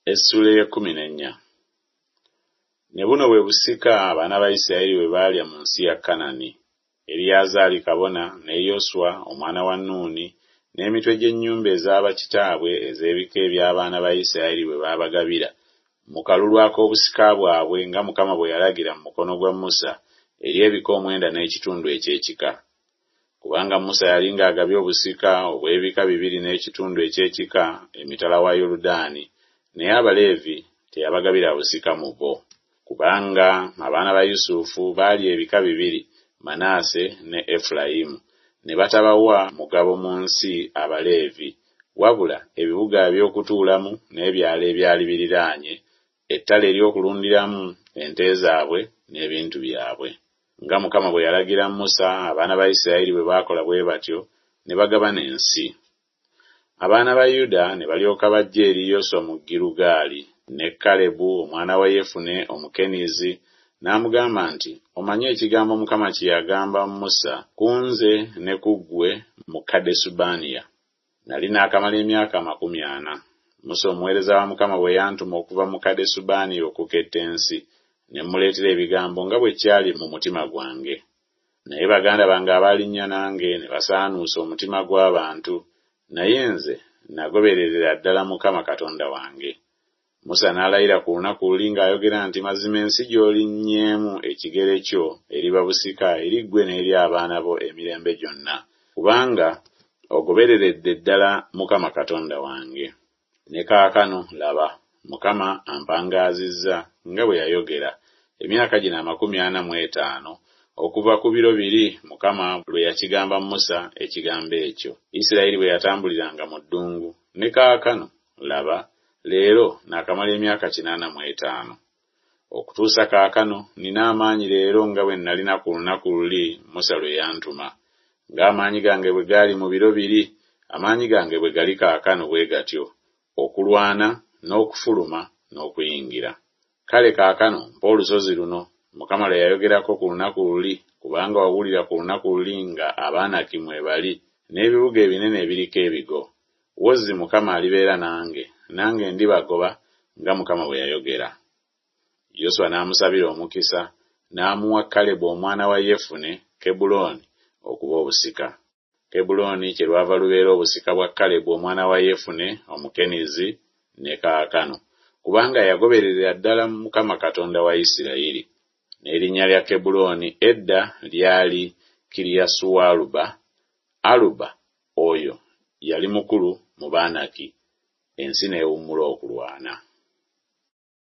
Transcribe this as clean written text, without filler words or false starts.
Essula y'e14. Ne buno bwe busika abaana ba Isirayiri bwe baalya mu nsi ya Kanani. Eriyazaali kabona ne Yoswa omwana wa Nuuni n'emitwe gy'ennyumba ez'abakitaabwe ez'ebika eby'abaana ba Isirayiri bwe baabagabira mu kalulu ak'obusika bwabwe nga Mukama bwe yalagira mu mukono gwa Musa eri ebika 9 n'ekitundu eky'ekika. Kubanga Musa yali ng'agabye obusika obw'ebika 2 n'ekitundu eky'ekika emitala wa Yoludaani, naye Abaleevi teyabagabira busika mu bo. Kubanga abaana ba Yusufu baali ebika 2, Manaase ne Efulayimu, ne batabawa mugabo mu nsi Abaleevi, wabula ebibuga eby'okutuulamu n'ebyalo ebyali biriraanye, ettale ery'okulundiramu ente zaabwe n'ebintu byabwe. Nga Mukama bwe yalagira Musa, abaana ba Isirayiri bwe baakola bwe batyo ne bagabana ensi. Abaana ba Yuda ne balyoka bajja eri Yoswa mu Girugaali, ne Kalebu omwana wa Yefune Omukenizi n'amugamba nti, "Omanyi ekigambo Mukama kye yagamba Musa ku nze ne ku ggwe mu Kadesubanea. Nali naakamala emyaka 40. Musa omuweereza wa Mukama bwe yantuma okuva mu Kadesubanea okuketta ensi, ne muleetera ebigambo nga bwe kyali mu mutima gwange. Naye baganda bange abaalinnya nange ne basaanuusa omutima gw'abantu, naye nze nagobererera ddala Mukama Katonda wange." Musa n'alayira ku lunaku luli ng'ayogera nti, "Mazima ensi gy'olinnyeemu ekigere kyo eriba busika eri ggwe n'eri abaana bo emirembe gyonna, kubanga ogobereredde ddala Mukama Katonda wange." Ne kaakano laba, Mukama ampangaazizza nga bwe yayogera emyaka gino 45 okuva ku biro 2 Mukama lwe yakigamba Musa ekigambo ekyo, Isirayiri bwe yatambuliranga mu ddungu. Ne kaakano laba, leero naakamala emyaka 85. Okutuusa kaakano nina amaanyi leero nga bwe nalina ku lunaku luli Musa lwe yantuma. Ng'amaanyi gange bwe gaali mu biro 2, amaanyi gange bwe gali kaakano bwe gatyo, okulwana n'okufuluma n'okuyingira. Kale kaakano mpa olusozi luno Mukama lwe yayogerako ku lunaku luli, kubanga wawulira ku lunaku luli nga Abaanaki mwe bali n'ebibuga ebinene ebiriko ebigo. Wozzi Mukama alibeera nange ndibagoba nga Mukama bwe yayogera. Yoswa n'amusabira omukisa, n'amuwa Kalebu omwana wa Yefune Kebbulooni okuba obusika. Kebbulooni kyerwava lubeera obusika bwa Kalebu omwana wa Yefune Omukenizi ne kaakano, kubanga yagobererera ddala Mukama Katonda wa Isirayiri. N'erinnya lya Kebbulooni edda lyali Kiriyasualuba. Aluba oyo yali mukulu mu Baanaki. Ensi n'ewummula okulwana.